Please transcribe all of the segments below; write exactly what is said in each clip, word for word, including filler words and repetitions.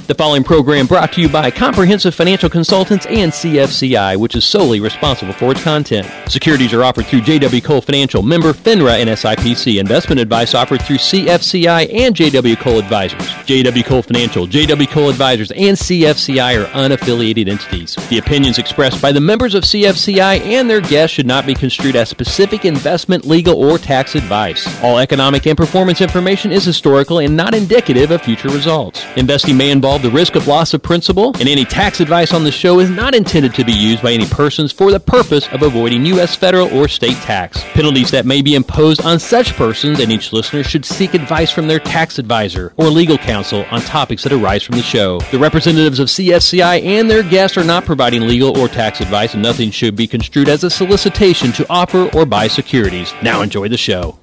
The following program brought to you by Comprehensive Financial Consultants and C F C I, which is solely responsible for its content. Securities are offered through J W. Cole Financial, member FINRA and S I P C. Investment advice offered through C F C I and J W. Cole Advisors. J W. Cole Financial, J W. Cole Advisors, and C F C I are unaffiliated entities. The opinions expressed by the members of C F C I and their guests should not be construed as specific investment, legal, or tax advice. All economic and performance information is historical and not indicative of future results. Investing may involve the risk of loss of principal, and any tax advice on the show is not intended to be used by any persons for the purpose of avoiding U S federal or state tax. Penalties that may be imposed on such persons and each listener should seek advice from their tax advisor or legal counsel on topics that arise from the show. The representatives of C F C I and their guests are not providing legal or tax advice, and nothing should be construed as a solicitation to offer or buy securities. Now enjoy the show.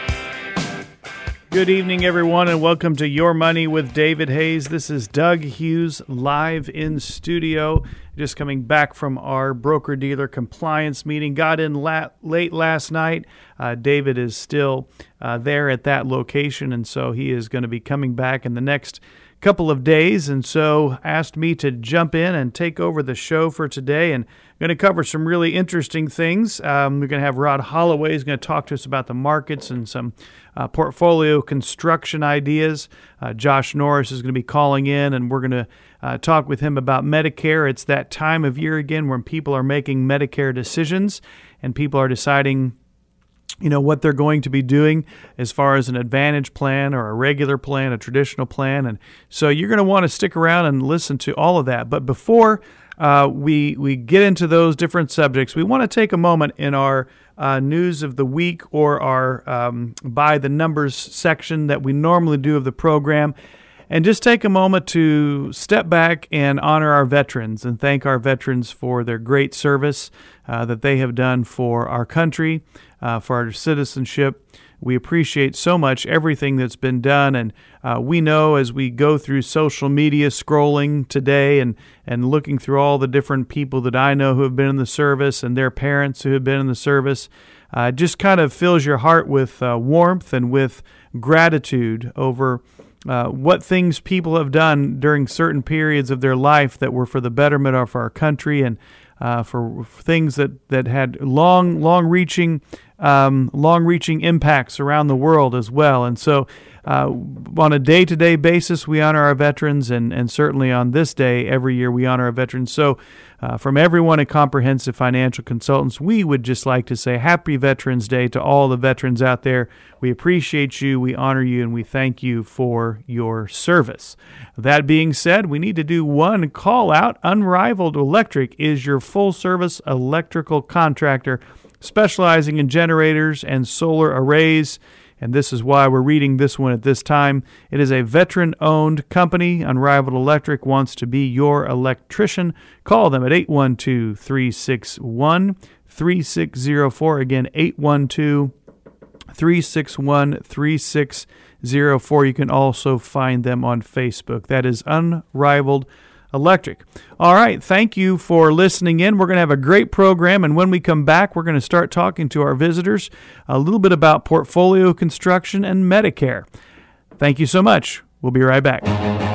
Good evening, everyone, and welcome to Your Money with David Hayes. This is Doug Hughes live in studio, just coming back from our broker-dealer compliance meeting. Got in la- late last night. Uh, David is still uh, there at that location, and so he is going to be coming back in the next couple of days, and so asked me to jump in and take over the show for today, and going to cover some really interesting things. Um, we're going to have Rod Holloway is going to talk to us about the markets and some uh, portfolio construction ideas. Uh, Josh Norris is going to be calling in, and we're going to uh, talk with him about Medicare. It's that time of year again when people are making Medicare decisions, and people are deciding you know, what they're going to be doing as far as an Advantage plan or a regular plan, a traditional plan. And so you're going to want to stick around and listen to all of that. But before uh, we we get into those different subjects, we want to take a moment in our uh, news of the week or our um, by the numbers section that we normally do of the program, and just take a moment to step back and honor our veterans and thank our veterans for their great service uh, that they have done for our country, uh, for our citizenship. We appreciate so much everything that's been done, and uh, we know as we go through social media scrolling today and, and looking through all the different people that I know who have been in the service and their parents who have been in the service, uh, it just kind of fills your heart with uh, warmth and with gratitude over Uh, what things people have done during certain periods of their life that were for the betterment of our country, and uh, for things that, that had long, long-reaching, um, long-reaching impacts around the world as well. And so, uh, on a day-to-day basis, we honor our veterans, and, and certainly on this day every year we honor our veterans. So, uh, from everyone at Comprehensive Financial Consultants, we would just like to say Happy Veterans Day to all the veterans out there. We appreciate you, we honor you, and we thank you for your service. That being said, we need to do one call out. Unrivaled Electric is your full-service electrical contractor specializing in generators and solar arrays. And this is why we're reading this one at this time. It is a veteran-owned company. Unrivaled Electric wants to be your electrician. Call them at eight one two, three six one, three six zero four. Again, eight one two, three six one, three six zero four. You can also find them on Facebook. That is Unrivaled Electric. All right, thank you for listening in. We're going to have a great program, and when we come back, we're going to start talking to our visitors a little bit about portfolio construction and Medicare. Thank you so much. We'll be right back.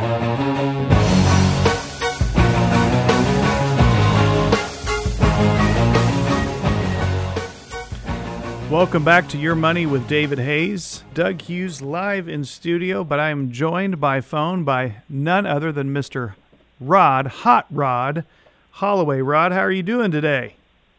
Welcome back to Your Money with David Hayes. Doug Hughes live in studio, but I am joined by phone by none other than Mister Rod, Hot Rod Holloway. Rod, how are you doing today?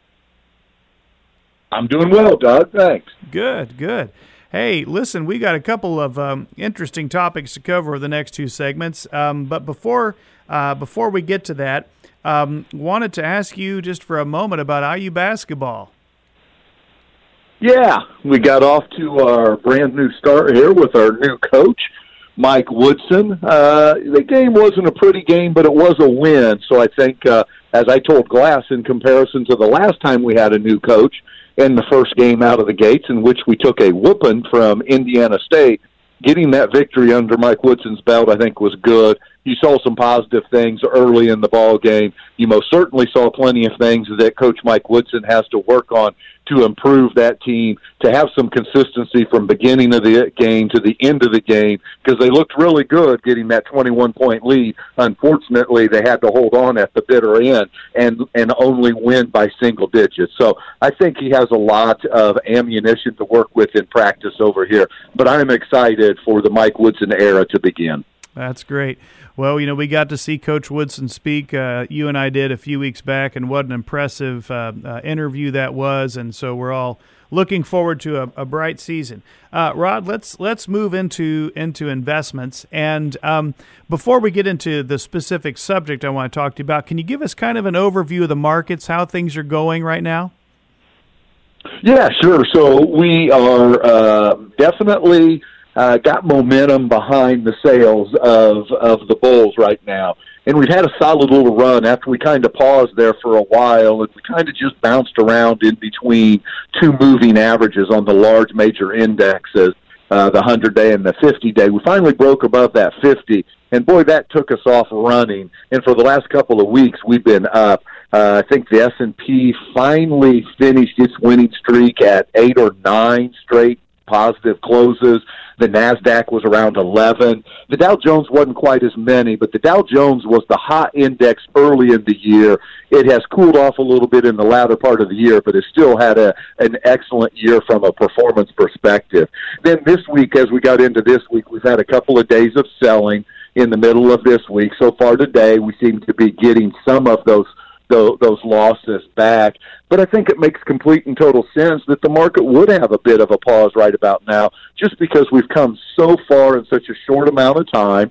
I'm doing well, Doug. Thanks. Good, good. Hey, listen, we got a couple of um, interesting topics to cover over the next two segments. Um, but before uh, before we get to that, um, wanted to ask you just for a moment about I U basketball. Yeah, we got off to our brand new start here with our new coach, Mike Woodson. Uh, the game wasn't a pretty game, but it was a win. So I think, uh, as I told Glass, in comparison to the last time we had a new coach in the first game out of the gates, in which we took a whooping from Indiana State, getting that victory under Mike Woodson's belt, I think, was good. You saw some positive things early in the ball game. You most certainly saw plenty of things that Coach Mike Woodson has to work on to improve that team, to have some consistency from beginning of the game to the end of the game, because they looked really good getting that twenty-one point lead. Unfortunately, they had to hold on at the bitter end and, and only win by single digits. So I think he has a lot of ammunition to work with in practice over here. But I'm excited for the Mike Woodson era to begin. That's great. Well, you know, we got to see Coach Woodson speak. Uh, you and I did a few weeks back, and what an impressive uh, uh, interview that was. And so we're all looking forward to a, a bright season. Uh, Rod, let's let's move into into investments. And um, before we get into the specific subject I want to talk to you about, can you give us kind of an overview of the markets, how things are going right now? Yeah, sure. So we are uh, definitely uh, got momentum behind the sales of of the bulls right now. And we've had a solid little run after we kind of paused there for a while, and we kind of just bounced around in between two moving averages on the large major indexes, uh, the hundred-day and the fifty-day. We finally broke above that fifty, and boy, that took us off running. And for the last couple of weeks, we've been up. Uh, I think the S and P finally finished its winning streak at eight or nine straight positive closes. The NASDAQ was around eleven. The Dow Jones wasn't quite as many, but the Dow Jones was the hot index early in the year. It has cooled off a little bit in the latter part of the year, but it still had a an excellent year from a performance perspective. Then this week, as we got into this week, we've had a couple of days of selling in the middle of this week. So far today, we seem to be getting some of those those, those losses back. But I think it makes complete and total sense that the market would have a bit of a pause right about now, just because we've come so far in such a short amount of time.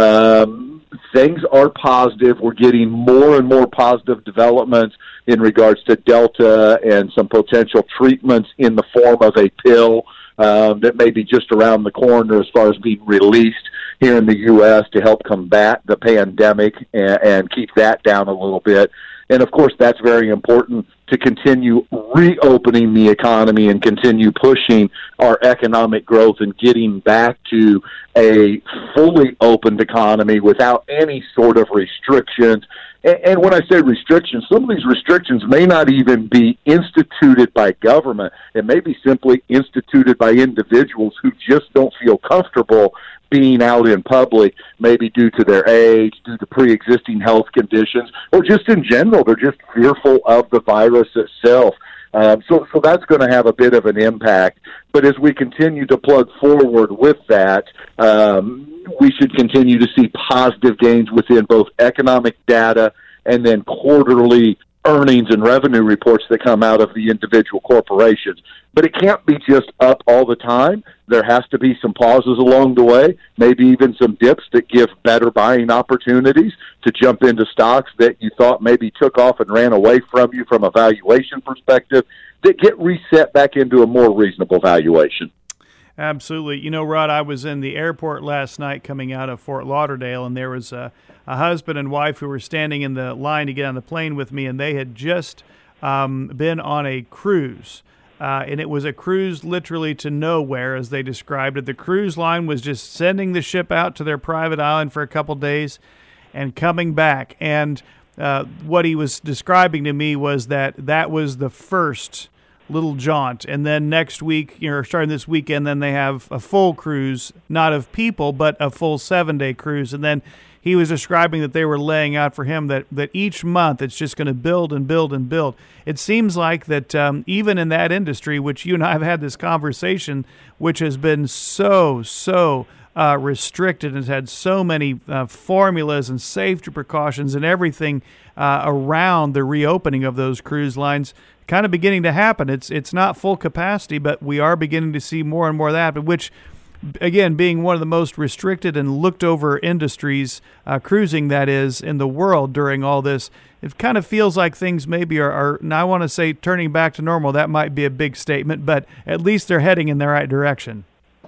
Um, things are positive. We're getting more and more positive developments in regards to Delta and some potential treatments in the form of a pill um, that may be just around the corner as far as being released here in the U S to help combat the pandemic and, and keep that down a little bit. And, of course, that's very important to continue reopening the economy and continue pushing our economic growth and getting back to a fully opened economy without any sort of restrictions. And, and when I say restrictions, some of these restrictions may not even be instituted by government. It may be simply instituted by individuals who just don't feel comfortable being out in public, maybe due to their age, due to pre-existing health conditions, or just in general, they're just fearful of the virus itself. Um, so, so that's going to have a bit of an impact. But as we continue to plug forward with that, um, we should continue to see positive gains within both economic data and then quarterly earnings and revenue reports that come out of the individual corporations. But it can't be just up all the time. There has to be some pauses along the way, maybe even some dips that give better buying opportunities to jump into stocks that you thought maybe took off and ran away from you from a valuation perspective, that get reset back into a more reasonable valuation. Absolutely. You know, Rod, I was in the airport last night coming out of Fort Lauderdale, and there was a, a husband and wife who were standing in the line to get on the plane with me, and they had just um, been on a cruise. Uh, and it was a cruise literally to nowhere, as they described it. The cruise line was just sending the ship out to their private island for a couple days and coming back. And uh, what he was describing to me was that that was the first little jaunt. And then next week, you know, starting this weekend, then they have a full cruise, not of people, but a full seven-day cruise. And then he was describing that they were laying out for him that, that each month it's just going to build and build and build. It seems like that um, even in that industry, which you and I have had this conversation, which has been so, so uh, restricted and has had so many uh, formulas and safety precautions and everything uh, around the reopening of those cruise lines, kind of beginning to happen. It's it's not full capacity, but we are beginning to see more and more of that, which, again, being one of the most restricted and looked over industries, uh, cruising that is, in the world during all this, it kind of feels like things maybe are, are, and I want to say turning back to normal. That might be a big statement, but at least they're heading in the right direction.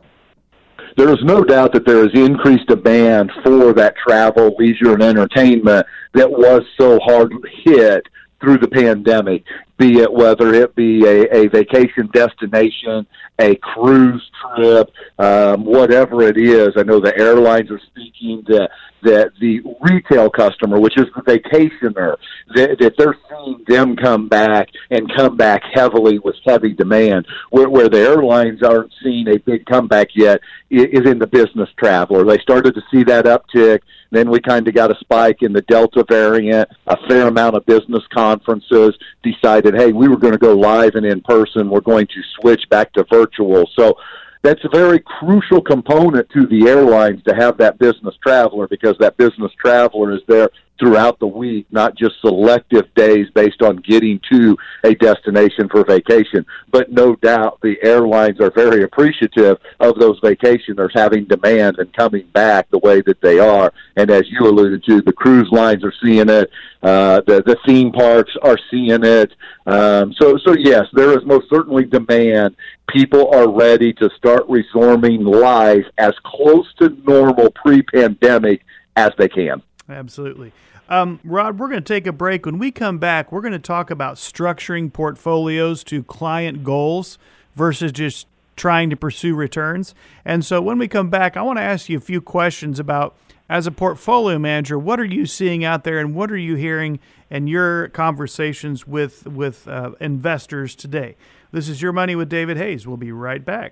There is no doubt that there is increased demand for that travel, leisure, and entertainment that was so hard hit through the pandemic. be it whether it be a, a vacation destination, a cruise trip, um, whatever it is. I know the airlines are speaking that that the retail customer, which is the vacationer, that, that they're seeing them come back and come back heavily with heavy demand. Where, where the airlines aren't seeing a big comeback yet is in the business traveler. They started to see that uptick. Then we kind of got a spike in the Delta variant, a fair amount of business conferences decided, hey, we were going to go live and in person. We're going to switch back to virtual. So that's a very crucial component to the airlines to have that business traveler, because that business traveler is there throughout the week, not just selective days based on getting to a destination for vacation. But no doubt the airlines are very appreciative of those vacationers having demand and coming back the way that they are. And as you alluded to, the cruise lines are seeing it. Uh, the, the theme parks are seeing it. Um, so, so yes, there is most certainly demand. People are ready to start resuming life as close to normal pre-pandemic as they can. Absolutely. Um, Rod, we're going to take a break. When we come back, we're going to talk about structuring portfolios to client goals versus just trying to pursue returns. And so when we come back, I want to ask you a few questions about, as a portfolio manager, what are you seeing out there and what are you hearing in your conversations with, with uh, investors today? This is Your Money with David Hayes. We'll be right back.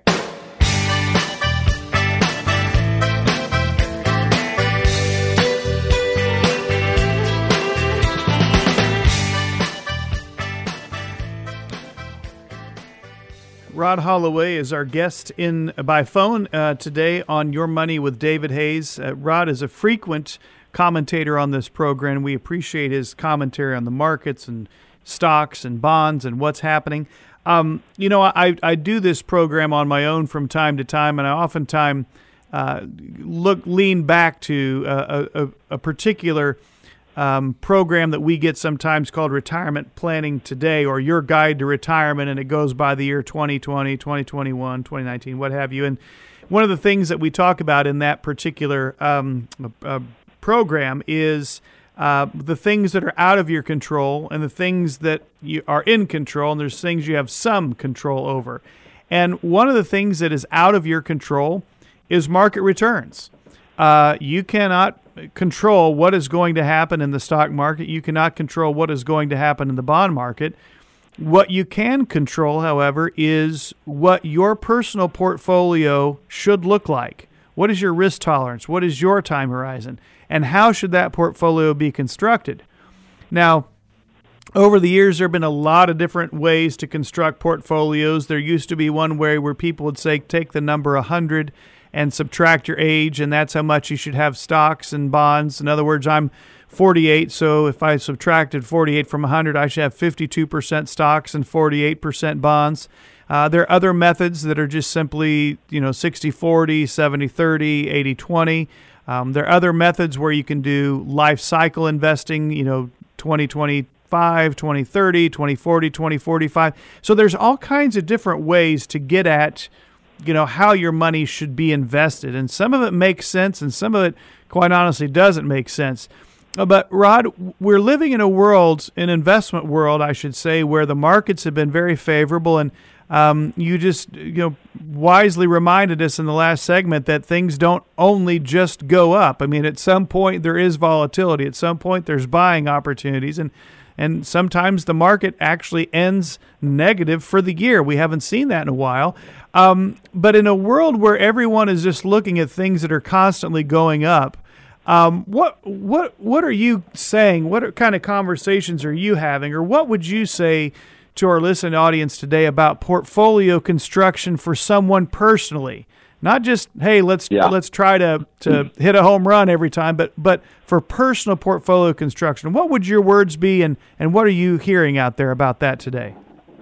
Rod Holloway is our guest in by phone uh, today on Your Money with David Hayes. Uh, Rod is a frequent commentator on this program. We appreciate his commentary on the markets and stocks and bonds and what's happening. Um, you know, I, I do this program on my own from time to time, and I oftentimes uh, look lean back to a, a, a particular Um, program that we get sometimes called Retirement Planning Today, or Your Guide to Retirement, and it goes by the year twenty twenty, twenty twenty-one, twenty nineteen, what have you. And one of the things that we talk about in that particular um, uh, program is uh, the things that are out of your control and the things that you are in control, and there's things you have some control over. And one of the things that is out of your control is market returns. Uh, you cannot control what is going to happen in the stock market. You cannot control what is going to happen in the bond market. What you can control, however, is what your personal portfolio should look like. What is your risk tolerance? What is your time horizon? And how should that portfolio be constructed? Now, over the years, there have been a lot of different ways to construct portfolios. There used to be one way where people would say, take the number one hundred and subtract your age, and that's how much you should have stocks and bonds. In other words, I'm forty-eight, so if I subtracted forty-eight from one hundred, I should have fifty-two percent stocks and forty-eight percent bonds. Uh, there are other methods that are just simply, you know, sixty forty, seventy thirty, eighty twenty. Um, there are other methods where you can do life cycle investing, you know, twenty twenty-five, twenty thirty, twenty forty, twenty forty-five. So there's all kinds of different ways to get at, you know, how your money should be invested. And some of it makes sense and some of it, quite honestly, doesn't make sense. But Rod, we're living in a world, an investment world, I should say, where the markets have been very favorable. And um, you just, you know, wisely reminded us in the last segment that things don't only just go up. I mean, at some point there is volatility. At some point there's buying opportunities. And And sometimes the market actually ends negative for the year. We haven't seen that in a while. Um, but in a world where everyone is just looking at things that are constantly going up, um, what what what are you saying? What kind of conversations are you having? Or what would you say to our listening audience today about portfolio construction for someone personally? Not just, hey, let's yeah. let's try to, to hit a home run every time, but but for personal portfolio construction. What would your words be, and, and what are you hearing out there about that today?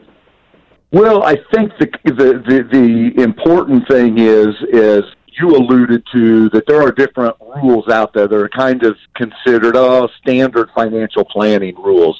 Well, I think the the, the, the important thing is is you alluded to that there are different rules out there that are kind of considered oh, standard financial planning rules.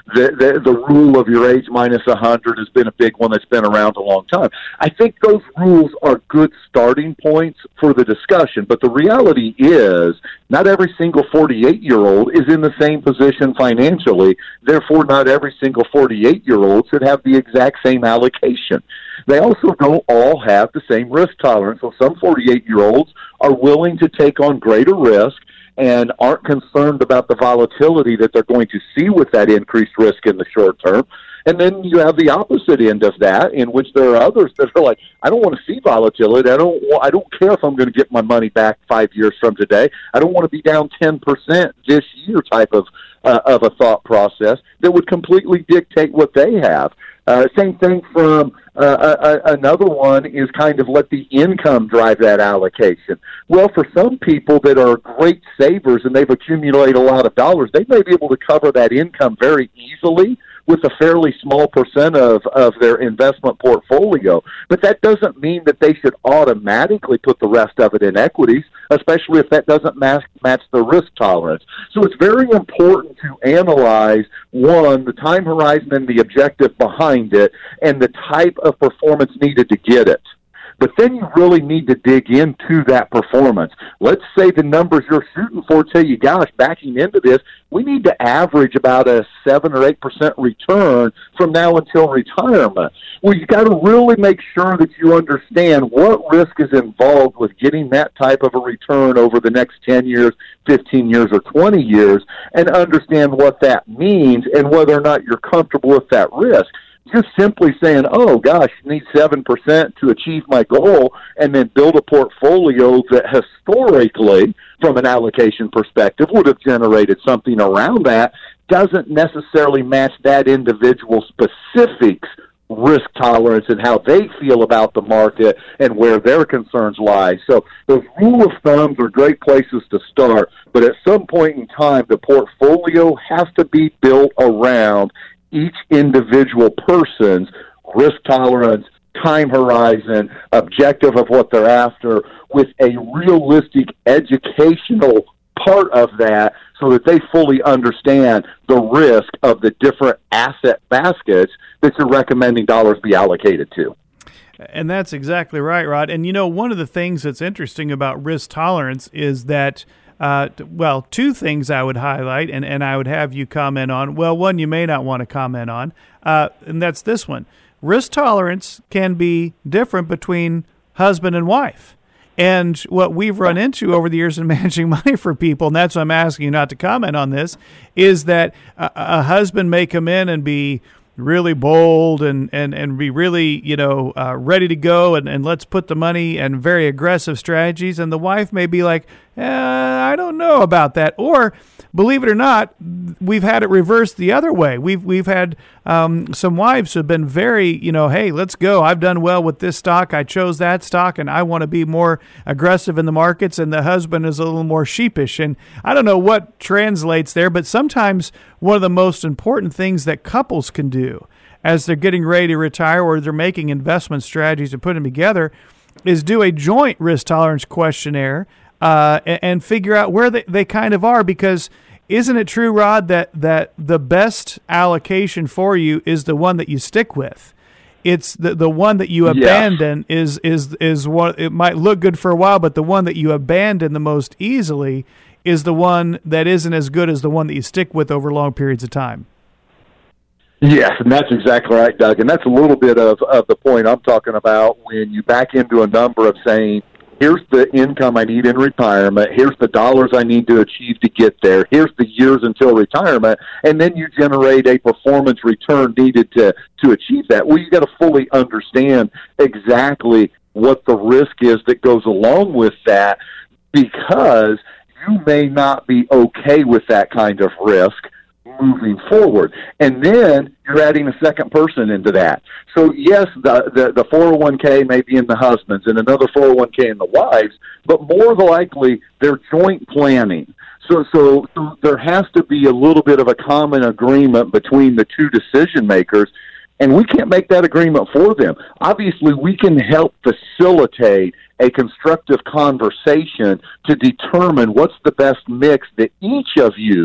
The, the, the rule of your age minus one hundred has been a big one that's been around a long time. I think those rules are good starting points for the discussion, but the reality is not every single forty-eight-year-old is in the same position financially. Therefore, not every single forty-eight-year-old should have the exact same allocation. They also don't all have the same risk tolerance. So some forty-eight-year-olds are willing to take on greater risk and aren't concerned about the volatility that they're going to see with that increased risk in the short term. And then you have the opposite end of that, in which there are others that are like, I don't want to see volatility. I don't I don't care if I'm going to get my money back five years from today. I don't want to be down ten percent this year type of uh, of a thought process that would completely dictate what they have. Uh, same thing from uh, a, another one is kind of let the income drive that allocation. Well, for some people that are great savers and they've accumulated a lot of dollars, they may be able to cover that income very easily with a fairly small percent of, of their investment portfolio. But that doesn't mean that they should automatically put the rest of it in equities, especially if that doesn't match, match their risk tolerance. So it's very important to analyze, one, the time horizon and the objective behind it, and the type of performance needed to get it. But then you really need to dig into that performance. Let's say the numbers you're shooting for tell you, gosh, backing into this, we need to average about a seven or eight percent return from now until retirement. Well, you got to really make sure that you understand what risk is involved with getting that type of a return over the next ten years, fifteen years, or twenty years, and understand what that means and whether or not you're comfortable with that risk. Just simply saying, oh, gosh, you need seven percent to achieve my goal, and then build a portfolio that historically, from an allocation perspective, would have generated something around that, doesn't necessarily match that individual specifics risk tolerance and how they feel about the market and where their concerns lie. So those rule of thumbs are great places to start, but at some point in time, the portfolio has to be built around each individual person's risk tolerance, time horizon, objective of what they're after, with a realistic educational part of that so that they fully understand the risk of the different asset baskets that you're recommending dollars be allocated to. And that's exactly right, Rod. And, you know, one of the things that's interesting about risk tolerance is that Uh, well, two things I would highlight, and, and I would have you comment on. Well, one you may not want to comment on, uh, and that's this one. Risk tolerance can be different between husband and wife. And what we've run into over the years in managing money for people, and that's why I'm asking you not to comment on this, is that a, a husband may come in and be really bold and, and, and be really, you know, uh, ready to go and, and let's put the money and very aggressive strategies. And the wife may be like, eh, I don't know about that. Or, believe it or not, we've had it reversed the other way. We've we've had um, some wives who have been very, you know, hey, let's go. I've done well with this stock. I chose that stock, and I want to be more aggressive in the markets. And the husband is a little more sheepish. And I don't know what translates there, but sometimes one of the most important things that couples can do as they're getting ready to retire or they're making investment strategies and putting them together is do a joint risk tolerance questionnaire uh, and, and figure out where they, they kind of are. Because isn't it true, Rod, that, that the best allocation for you is the one that you stick with? It's the the one that you abandon yeah. is is is what it might look good for a while, but the one that you abandon the most easily is the one that isn't as good as the one that you stick with over long periods of time. Yes, and that's exactly right, Doug. And that's a little bit of, of the point I'm talking about when you back into a number of saying, here's the income I need in retirement, here's the dollars I need to achieve to get there, here's the years until retirement, and then you generate a performance return needed to, to achieve that. Well, you got to fully understand exactly what the risk is that goes along with that, because you may not be okay with that kind of risk moving forward. And then you're adding a second person into that. So yes, the, the, the four oh one k may be in the husbands and another four oh one k in the wives, but more than likely they're joint planning. So, so, so there has to be a little bit of a common agreement between the two decision makers, and we can't make that agreement for them. Obviously, we can help facilitate a constructive conversation to determine what's the best mix that each of you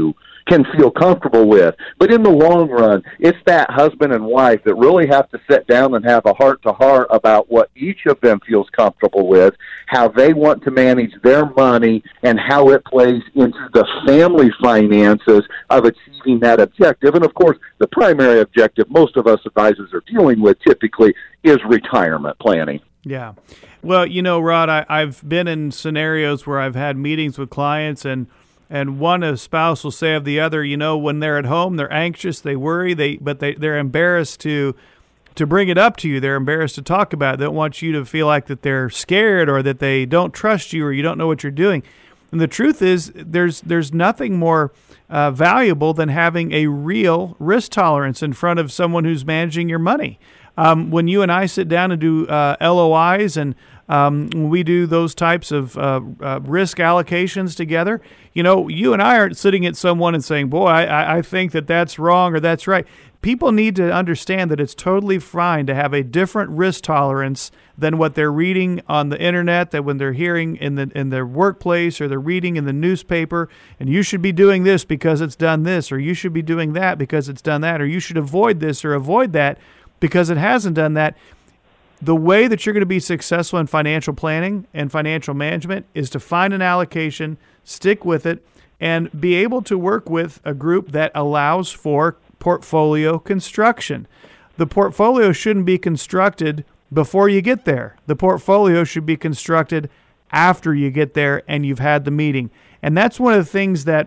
can feel comfortable with. But in the long run, it's that husband and wife that really have to sit down and have a heart-to-heart about what each of them feels comfortable with, how they want to manage their money, and how it plays into the family finances of achieving that objective. And, of course, the primary objective most of us advisors are dealing with typically is retirement planning. Yeah. Well, you know, Rod, I, I've been in scenarios where I've had meetings with clients, and and one a spouse will say of the other, you know, when they're at home, they're anxious, they worry, they but they, they're embarrassed to to bring it up to you. They're embarrassed to talk about it. They don't want you to feel like that they're scared or that they don't trust you or you don't know what you're doing. And the truth is there's there's nothing more uh, valuable than having a real risk tolerance in front of someone who's managing your money. Um, when you and I sit down and do uh, L O Is and um, we do those types of uh, uh, risk allocations together, you know, you and I aren't sitting at someone and saying, boy, I, I think that that's wrong or that's right. People need to understand that it's totally fine to have a different risk tolerance than what they're reading on the internet, that when they're hearing in the in their workplace or they're reading in the newspaper, and you should be doing this because it's done this, or you should be doing that because it's done that, or you should avoid this or avoid that because it hasn't done that. The way that you're going to be successful in financial planning and financial management is to find an allocation, stick with it, and be able to work with a group that allows for portfolio construction. The portfolio shouldn't be constructed before you get there. The portfolio should be constructed after you get there and you've had the meeting. And that's one of the things that,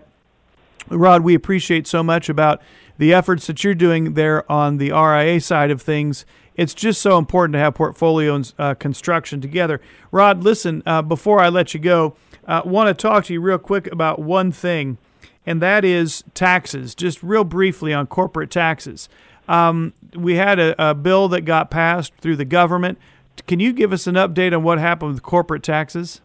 Rod, we appreciate so much about the efforts that you're doing there on the R I A side of things. It's just so important to have portfolio and uh, construction together. Rod, listen, uh, before I let you go, I uh, want to talk to you real quick about one thing, and that is taxes, just real briefly on corporate taxes. Um, we had a, a bill that got passed through the government. Can you give us an update on what happened with corporate taxes?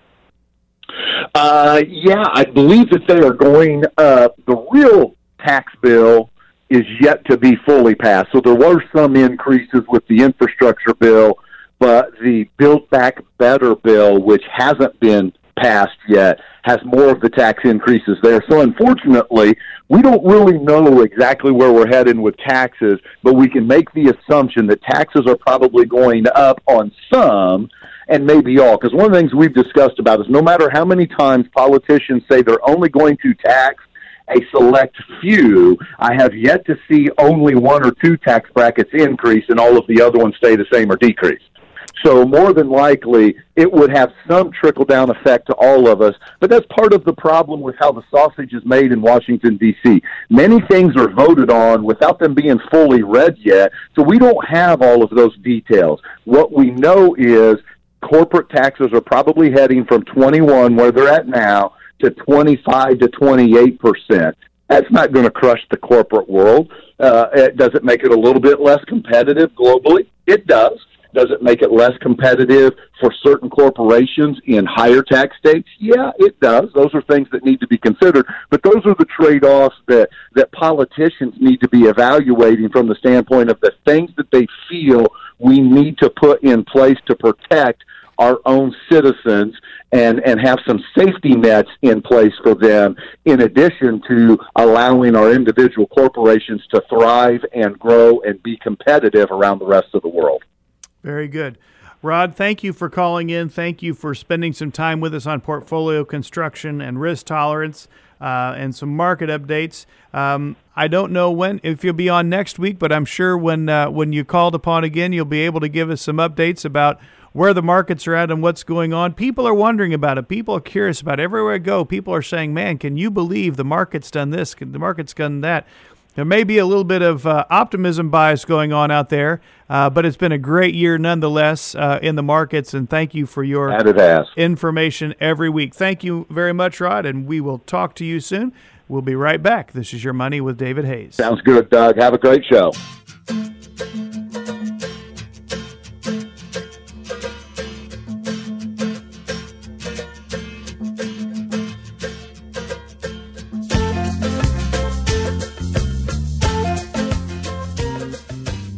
Uh, yeah, I believe that they are going, uh, the real tax bill is yet to be fully passed. So there were some increases with the infrastructure bill, but the Build Back Better bill, which hasn't been passed yet, has more of the tax increases there. So unfortunately, we don't really know exactly where we're heading with taxes, but we can make the assumption that taxes are probably going up on some and maybe all. Because one of the things we've discussed about is no matter how many times politicians say they're only going to tax a select few, I have yet to see only one or two tax brackets increase and all of the other ones stay the same or decrease. So more than likely, it would have some trickle-down effect to all of us. But that's part of the problem with how the sausage is made in Washington, D C Many things are voted on without them being fully read yet, so we don't have all of those details. What we know is corporate taxes are probably heading from twenty-one, where they're at now, to twenty-five to twenty-eight percent. That's not going to crush the corporate world. Uh, it, does it make it a little bit less competitive globally? It does. Does it make it less competitive for certain corporations in higher tax states? Yeah, it does. Those are things that need to be considered. But those are the trade-offs that, that politicians need to be evaluating from the standpoint of the things that they feel we need to put in place to protect our own citizens and, and have some safety nets in place for them, in addition to allowing our individual corporations to thrive and grow and be competitive around the rest of the world. Very good. Rod, thank you for calling in. Thank you for spending some time with us on portfolio construction and risk tolerance uh, and some market updates. Um, I don't know when, if you'll be on next week, but I'm sure when uh, when you called upon again, you'll be able to give us some updates about where the markets are at and what's going on. People are wondering about it. People are curious about it. Everywhere I go, people are saying, man, can you believe the market's done this? The market's done that. There may be a little bit of uh, optimism bias going on out there, uh, but it's been a great year nonetheless uh, in the markets, and thank you for your information every week. Thank you very much, Rod, and we will talk to you soon. We'll be right back. This is Your Money with David Hayes. Sounds good, Doug. Have a great show.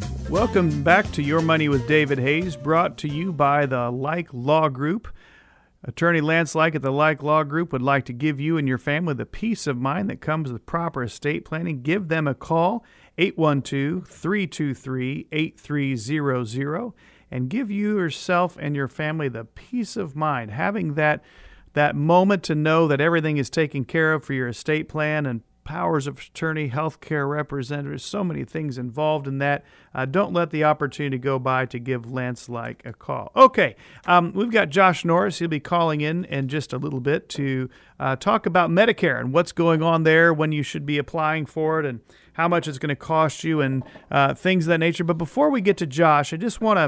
Welcome back to Your Money with David Hayes, brought to you by the Like Law Group. Attorney Lance Like at the Like Law Group would like to give you and your family the peace of mind that comes with proper estate planning. Give them a call, eight one two, three two three, eight three zero zero, and give you yourself and your family the peace of mind, having that that moment to know that everything is taken care of for your estate plan and powers of attorney, healthcare representatives, so many things involved in that. Uh, don't let the opportunity go by to give Lance Like a call. Okay, um, we've got Josh Norris. He'll be calling in in just a little bit to uh, talk about Medicare and what's going on there, when you should be applying for it, and how much it's going to cost you, and uh, things of that nature. But before we get to Josh, I just want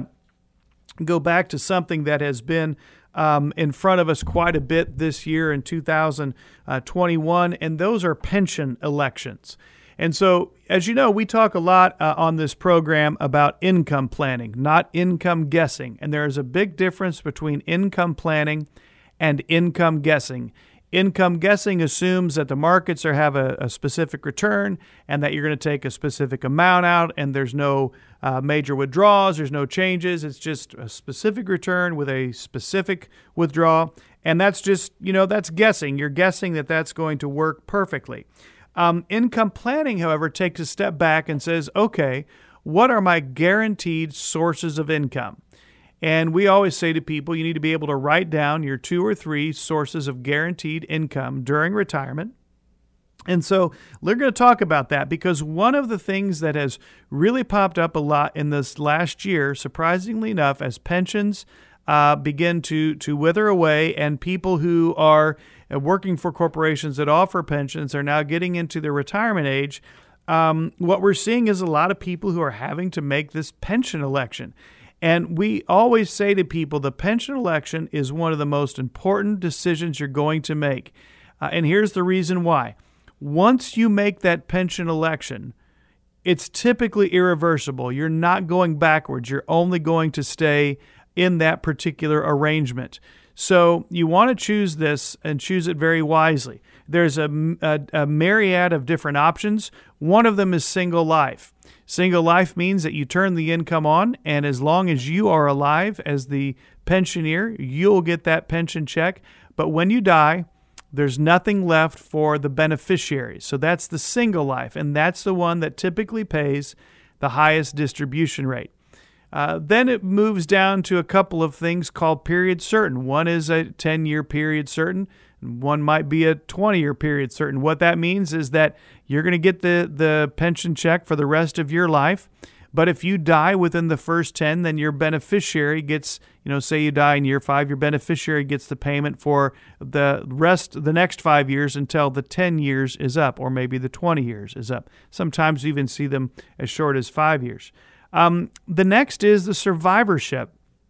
to go back to something that has been Um, in front of us quite a bit this year in two thousand twenty-one, and those are pension elections. And so, as you know, we talk a lot uh, on this program about income planning, not income guessing. And there is a big difference between income planning and income guessing. Income guessing assumes that the markets are have a, a specific return and that you're going to take a specific amount out, and there's no uh, major withdrawals, there's no changes. It's just a specific return with a specific withdrawal, and that's just, you know, that's guessing. You're guessing that that's going to work perfectly. Um, income planning, however, takes a step back and says, okay, what are my guaranteed sources of income? And we always say to people, you need to be able to write down your two or three sources of guaranteed income during retirement. And so we're going to talk about that, because one of the things that has really popped up a lot in this last year, surprisingly enough, as pensions uh, begin to, to wither away, and people who are working for corporations that offer pensions are now getting into their retirement age, um, what we're seeing is a lot of people who are having to make this pension election. And we always say to people, the pension election is one of the most important decisions you're going to make. Uh, and here's the reason why. Once you make that pension election, it's typically irreversible. You're not going backwards. You're only going to stay in that particular arrangement. So you want to choose this and choose it very wisely. There's a, a, a myriad of different options. One of them is single life. Single life means that you turn the income on, and as long as you are alive as the pensioner, you'll get that pension check. But when you die, there's nothing left for the beneficiaries. So that's the single life, and that's the one that typically pays the highest distribution rate. Uh, then it moves down to a couple of things called period certain. One is a ten-year period certain. One might be a twenty-year period certain. What that means is that you're going to get the, the pension check for the rest of your life. But if you die within the first ten, then your beneficiary gets, you know, say you die in year five, your beneficiary gets the payment for the rest, the next five years until the ten years is up, or maybe the twenty years is up. Sometimes you even see them as short as five years. Um, the next is the survivorship.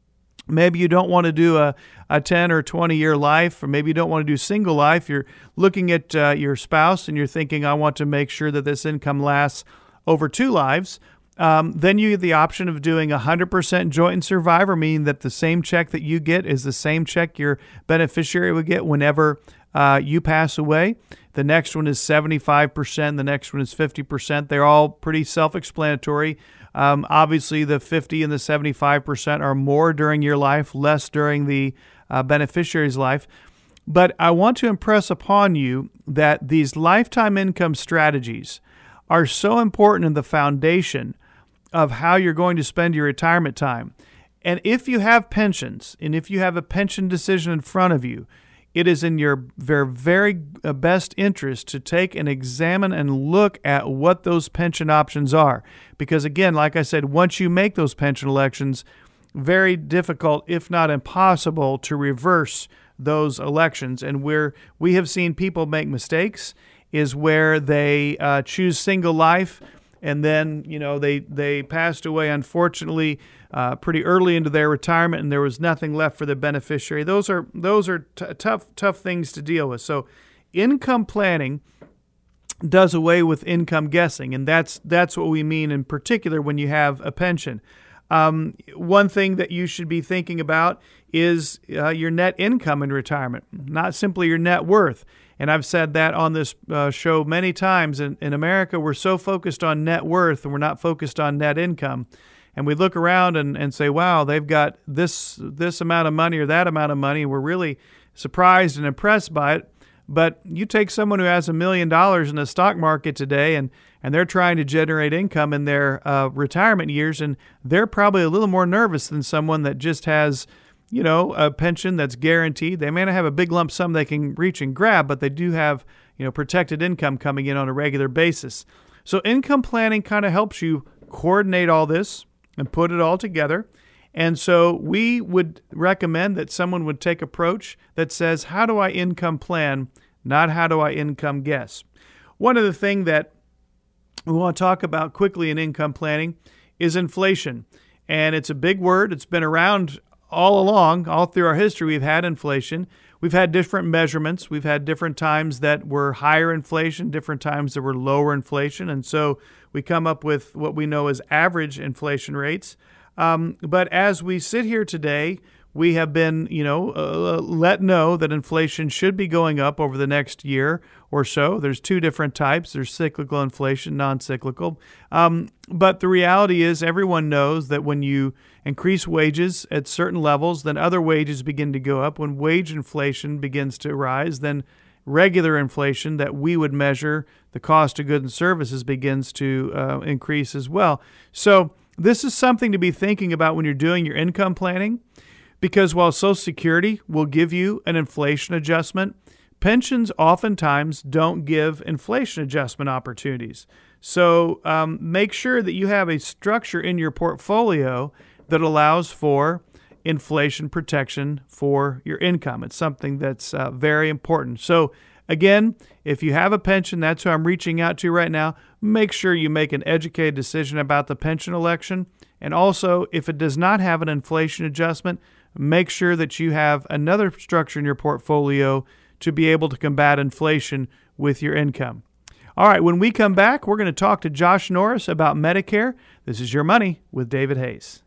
Maybe you don't want to do a, a ten or twenty year life, or maybe you don't want to do single life. You're looking at uh, your spouse and you're thinking, I want to make sure that this income lasts over two lives. Um, then you get the option of doing one hundred percent joint and survivor, meaning that the same check that you get is the same check your beneficiary would get whenever uh, you pass away. The next one is seventy-five percent. The next one is fifty percent. They're all pretty self-explanatory. Um, obviously, the fifty and the seventy-five percent are more during your life, less during the uh, beneficiary's life. But I want to impress upon you that these lifetime income strategies are so important in the foundation of how you're going to spend your retirement time. And if you have pensions, and if you have a pension decision in front of you, it is in your very, very best interest to take and examine and look at what those pension options are. Because again, like I said, once you make those pension elections, very difficult, if not impossible, to reverse those elections. And where we have seen people make mistakes is where they uh, choose single life, and then, you know, they, they passed away, unfortunately, uh, pretty early into their retirement, and there was nothing left for the beneficiary. Those are those are t- tough tough things to deal with. So, income planning does away with income guessing, and that's that's what we mean in particular when you have a pension. Um, one thing that you should be thinking about is uh, your net income in retirement, not simply your net worth. And I've said that on this uh, show many times. In, in America, we're so focused on net worth and we're not focused on net income. and we look around and, and say, wow, they've got this this amount of money or that amount of money, and we're really surprised and impressed by it. But you take someone who has a million dollars in the stock market today, and, and they're trying to generate income in their uh, retirement years, and they're probably a little more nervous than someone that just has, you know, a pension that's guaranteed. They may not have a big lump sum they can reach and grab, but they do have, you know, protected income coming in on a regular basis. So income planning kind of helps you coordinate all this and put it all together. And so we would recommend that someone would take an approach that says, how do I income plan, not how do I income guess? One of the things that we want to talk about quickly in income planning is inflation. And it's a big word. It's been around all along, all through our history. We've had inflation. We've had different measurements. We've had different times that were higher inflation, different times that were lower inflation. And so we come up with what we know as average inflation rates. Um, but as we sit here today, we have been, you know, uh, let know that inflation should be going up over the next year or so. There's two different types. There's cyclical inflation, non-cyclical. Um, but the reality is everyone knows that when you increase wages at certain levels, then other wages begin to go up. When wage inflation begins to rise, then regular inflation that we would measure, the cost of goods and services, begins to uh, increase as well. So this is something to be thinking about when you're doing your income planning, because while Social Security will give you an inflation adjustment, pensions oftentimes don't give inflation adjustment opportunities. So um, make sure that you have a structure in your portfolio that allows for inflation protection for your income. It's something that's uh, very important. So again, if you have a pension, that's who I'm reaching out to right now. Make sure you make an educated decision about the pension election. And also, if it does not have an inflation adjustment, make sure that you have another structure in your portfolio to be able to combat inflation with your income. All right, when we come back, we're going to talk to Josh Norris about Medicare. This is Your Money with David Hayes.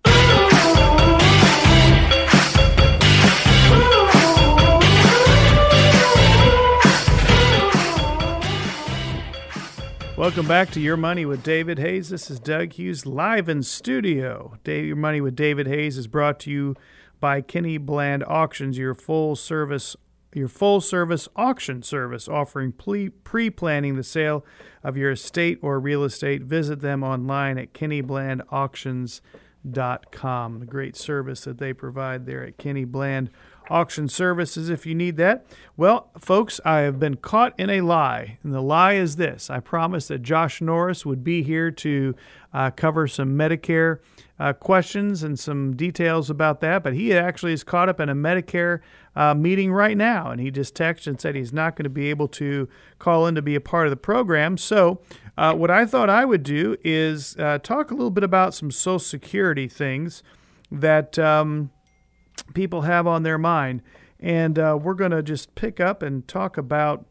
Welcome back to Your Money with David Hayes. This is Doug Hughes live in studio. Your Money with David Hayes is brought to you by Kenny Bland Auctions, your full service your full service auction service offering pre-planning the sale of your estate or real estate. Visit them online at kenny bland auctions dot com. The great service that they provide there at Kenny Bland Auction Services if you need that. Well, folks, I have been caught in a lie, and the lie is this. I promised that Josh Norris would be here to uh, cover some Medicare uh, questions and some details about that, but he actually is caught up in a Medicare uh, meeting right now, and he just texted and said he's not going to be able to call in to be a part of the program. So uh, what I thought I would do is uh, talk a little bit about some Social Security things that um, people have on their mind. And uh, we're going to just pick up and talk about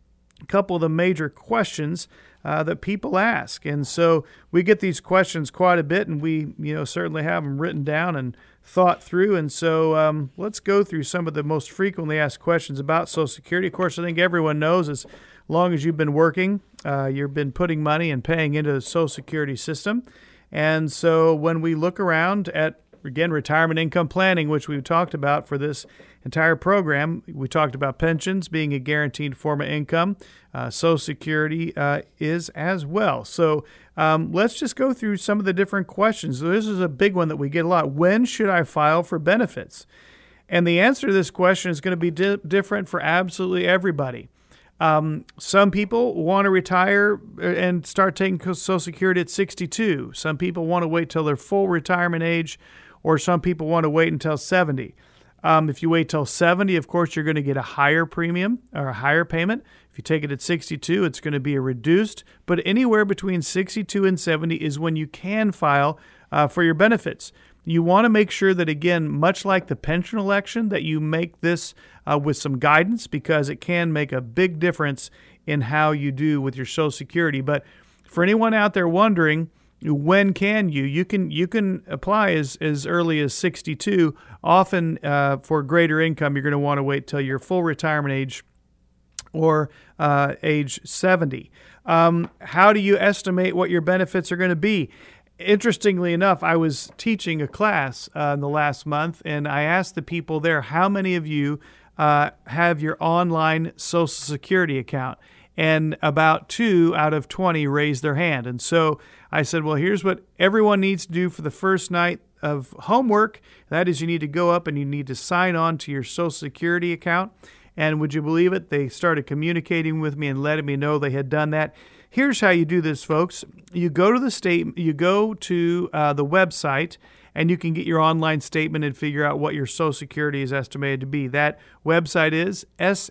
a couple of the major questions uh, that people ask. And so we get these questions quite a bit, and we, you know, certainly have them written down and thought through. And so um, let's go through some of the most frequently asked questions about Social Security. Of course, I think everyone knows as long as you've been working, uh, you've been putting money and paying into the Social Security system. And so when we look around at, again, retirement income planning, which we've talked about for this entire program, we talked about pensions being a guaranteed form of income. Uh, Social Security uh, is as well. So um, let's just go through some of the different questions. So this is a big one that we get a lot. When should I file for benefits? And the answer to this question is going to be di- different for absolutely everybody. Um, some people want to retire and start taking Social Security at sixty-two. Some people want to wait till their full retirement age, or some people want to wait until seventy. Um, if you wait till seventy, of course, you're going to get a higher premium or a higher payment. If you take it at sixty-two, it's going to be a reduced. But anywhere between sixty-two and seventy is when you can file uh, for your benefits. You want to make sure that, again, much like the pension election, that you make this uh, with some guidance, because it can make a big difference in how you do with your Social Security. But for anyone out there wondering, when can you? You can you can apply as, as early as sixty-two. Often uh, for greater income, you're going to want to wait till your full retirement age or uh, age seventy. Um, how do you estimate what your benefits are going to be? Interestingly enough, I was teaching a class uh, in the last month, and I asked the people there, how many of you uh, have your online Social Security account? And about two out of twenty raised their hand. And so I said, well, here's what everyone needs to do for the first night of homework. That is, you need to go up and you need to sign on to your Social Security account. And would you believe it? They started communicating with me and letting me know they had done that. Here's how you do this, folks. You go to the state, you go to uh, the website, and you can get your online statement and figure out what your Social Security is estimated to be. That website is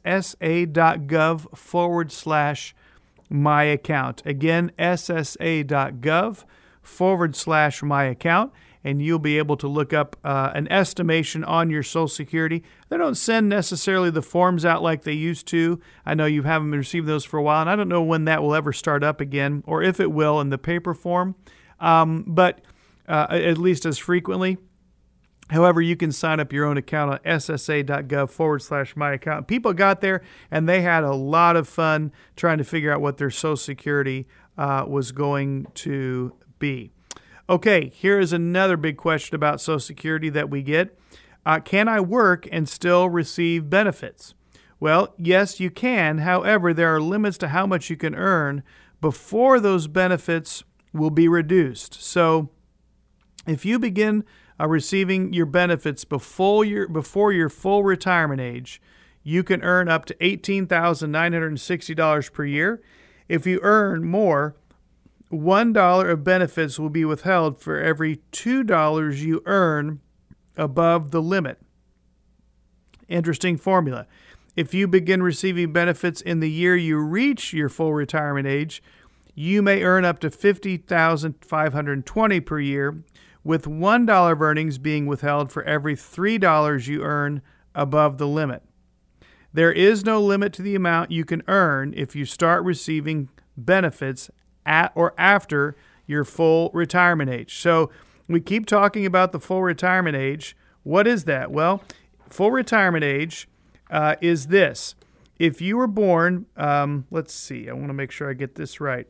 ssa.gov forward slash my account. Again, ssa.gov forward slash my account. And you'll be able to look up uh, an estimation on your Social Security. They don't send necessarily the forms out like they used to. I know you haven't received those for a while, and I don't know when that will ever start up again, or if it will in the paper form, um, but uh, at least as frequently. However, you can sign up your own account on ssa.gov forward slash my account. People got there, and they had a lot of fun trying to figure out what their Social Security uh, was going to be. Okay, here is another big question about Social Security that we get. Uh, can I work and still receive benefits? Well, yes, you can. However, there are limits to how much you can earn before those benefits will be reduced. So if you begin uh, receiving your benefits before your, before your full retirement age, you can earn up to eighteen thousand nine hundred sixty dollars per year. If you earn more, one dollar of benefits will be withheld for every two dollars you earn above the limit. Interesting formula. If you begin receiving benefits in the year you reach your full retirement age, you may earn up to fifty thousand five hundred twenty dollars per year, with one dollar of earnings being withheld for every three dollars you earn above the limit. There is no limit to the amount you can earn if you start receiving benefits at or after your full retirement age. So we keep talking about the full retirement age. What is that? Well, full retirement age uh, is this. If you were born, um, let's see, I want to make sure I get this right.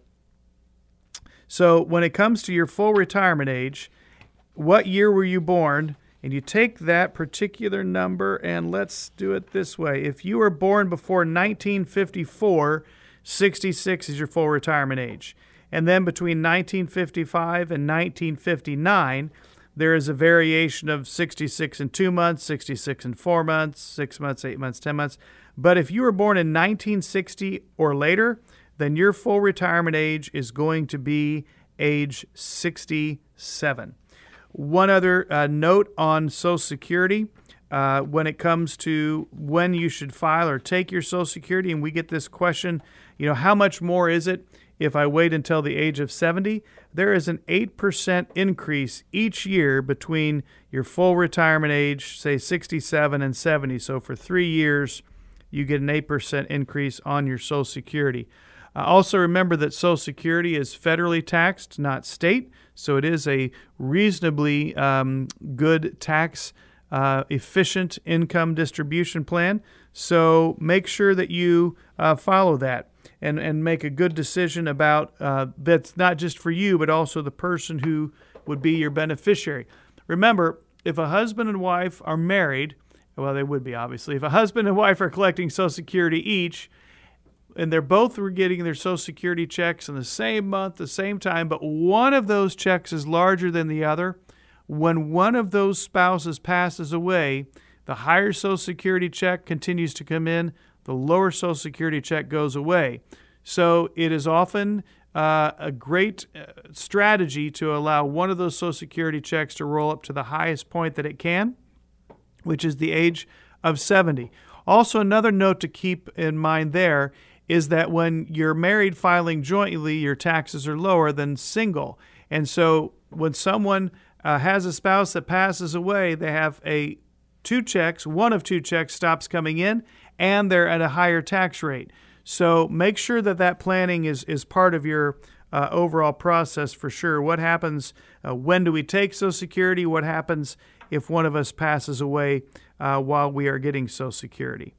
So when it comes to your full retirement age, what year were you born? And you take that particular number, and let's do it this way. If you were born before nineteen fifty-four, sixty-six is your full retirement age. And then between nineteen fifty-five and nineteen fifty-nine, there is a variation of sixty-six and two months, sixty-six and four months, six months, eight months, ten months. But if you were born in nineteen sixty or later, then your full retirement age is going to be age sixty-seven. One other uh, note on Social Security. Uh, when it comes to when you should file or take your Social Security, and we get this question, you know, how much more is it if I wait until the age of seventy? There is an eight percent increase each year between your full retirement age, say sixty-seven and seventy. So for three years, you get an eight percent increase on your Social Security. Uh, also remember that Social Security is federally taxed, not state, so it is a reasonably um, good tax Uh, efficient income distribution plan. So make sure that you uh, follow that and, and make a good decision about uh, that's not just for you, but also the person who would be your beneficiary. Remember, if a husband and wife are married, well, they would be obviously, if a husband and wife are collecting Social Security each, and they're both were getting their Social Security checks in the same month, the same time, but one of those checks is larger than the other, when one of those spouses passes away, the higher Social Security check continues to come in, the lower Social Security check goes away. So it is often uh, a great strategy to allow one of those Social Security checks to roll up to the highest point that it can, which is the age of seventy. Also, another note to keep in mind there is that when you're married filing jointly, your taxes are lower than single. And so when someone Uh, has a spouse that passes away, they have a two checks, one of two checks stops coming in, and they're at a higher tax rate. So make sure that that planning is, is part of your uh, overall process for sure. What happens, uh, when do we take Social Security? What happens if one of us passes away uh, while we are getting Social Security?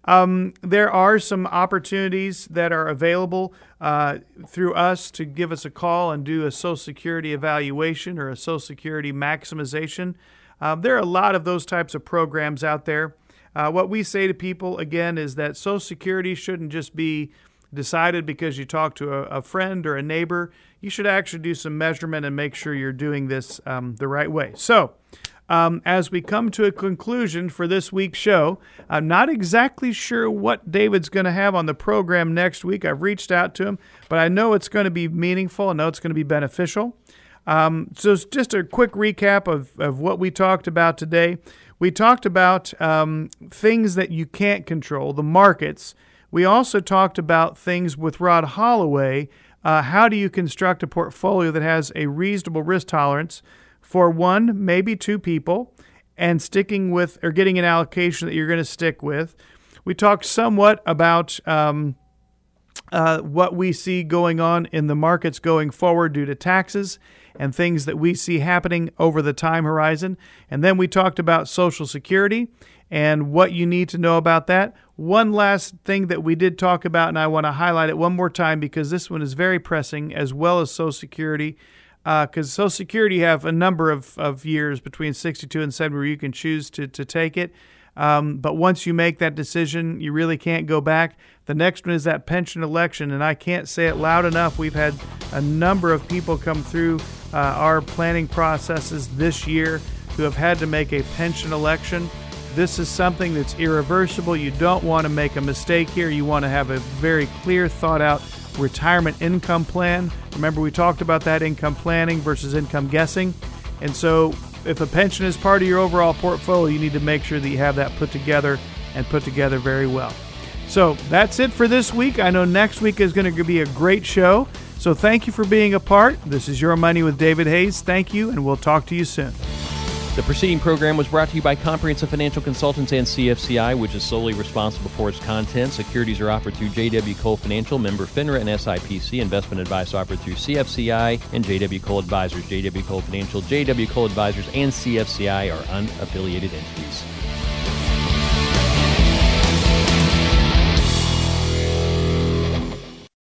Um, there are some opportunities that are available uh, through us to give us a call and do a Social Security evaluation or a Social Security maximization. Uh, there are a lot of those types of programs out there. Uh, what we say to people, again, is that Social Security shouldn't just be decided because you talk to a, a friend or a neighbor. You should actually do some measurement and make sure you're doing this um, the right way. So, Um, as we come to a conclusion for this week's show, I'm not exactly sure what David's going to have on the program next week. I've reached out to him, but I know it's going to be meaningful. I know it's going to be beneficial. Um, so just a quick recap of, of what we talked about today. We talked about um, things that you can't control, the markets. We also talked about things with Rod Holloway. Uh, how do you construct a portfolio that has a reasonable risk tolerance for one, maybe two people, and sticking with or getting an allocation that you're going to stick with. We talked somewhat about um, uh, what we see going on in the markets going forward due to taxes and things that we see happening over the time horizon. And then we talked about Social Security and what you need to know about that. One last thing that we did talk about, and I want to highlight it one more time because this one is very pressing, as well as Social Security. Because uh, Social Security, you have a number of, of years between sixty-two and seventy where you can choose to, to take it. Um, but once you make that decision, you really can't go back. The next one is that pension election, and I can't say it loud enough. We've had a number of people come through uh, our planning processes this year who have had to make a pension election. This is something that's irreversible. You don't want to make a mistake here. You want to have a very clear, thought-out retirement income plan. Remember, we talked about that income planning versus income guessing. And so if a pension is part of your overall portfolio, you need to make sure that you have that put together and put together very well. So that's it for this week. I know next week is going to be a great show. So thank you for being a part. This is Your Money with David Hayes. Thank you, and we'll talk to you soon. The preceding program was brought to you by Comprehensive Financial Consultants and C F C I, which is solely responsible for its content. Securities are offered through J W. Cole Financial, member FINRA and S I P C. Investment advice offered through C F C I and J W. Cole Advisors. J W. Cole Financial, J W. Cole Advisors, and C F C I are unaffiliated entities.